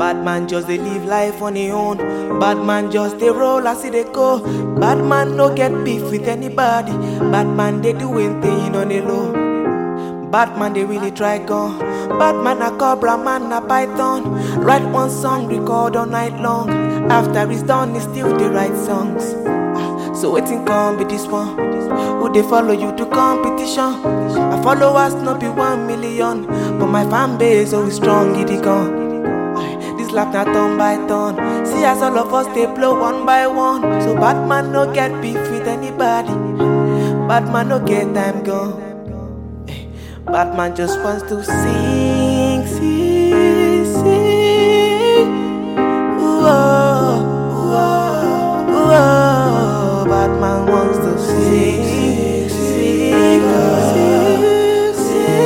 Bad man just they live life on his own. Bad man just they roll as they go. Bad man no get beef with anybody. Bad man they doing thing on the low. Bad man they really try gun. Bad man a cobra, man a python. Write one song, record all night long. After it's done, it's still they write songs. So waiting come be this one. Who they follow you to competition? My followers not be 1 million, but my fan base always strong, it gone. This life not turn by turn. See as all of us they blow one by one. So bad man no get beef with anybody. Bad man no get time gone. Bad man just wants to sing, sing, sing. Ooh, oh, ooh, oh, ooh, oh. Bad man wants to sing, sing, sing, sing,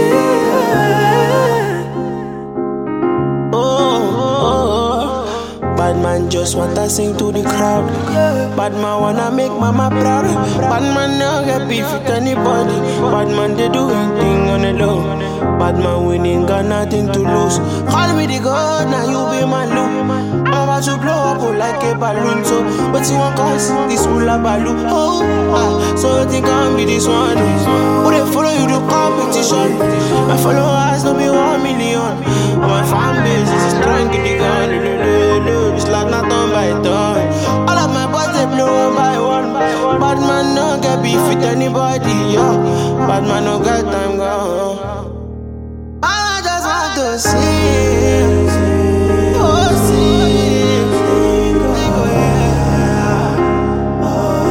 sing. Oh, bad man just wanna sing to the crowd. Bad man wanna make mama proud. Bad man no get beef with anybody. Bad man they do anything on the low. Bad man winning got nothing to lose. Call me the god, now you be my loop. I'm about to blow up like a balloon. So what you want cause this hula balloon? Oh, so you think I'll be this one? Who they follow you to competition? My followers don't be 1 million. And my fan base is strong in the gun. It's like not done by done. All of my boys they blow one by one. Bad man no get beef with anybody, yeah. Bad man no get time go. I just want to sing, oh sing, oh yeah, oh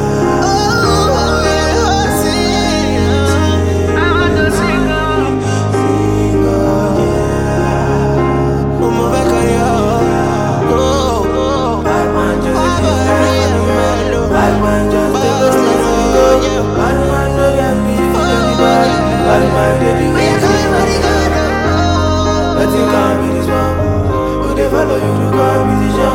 yeah, oh sing. I want to sing, oh yeah. I'm back on you. Bad man just bad man just bad man no get beef with anybody. Bad man they do it. But you can't be this one. Who they follow you to competition?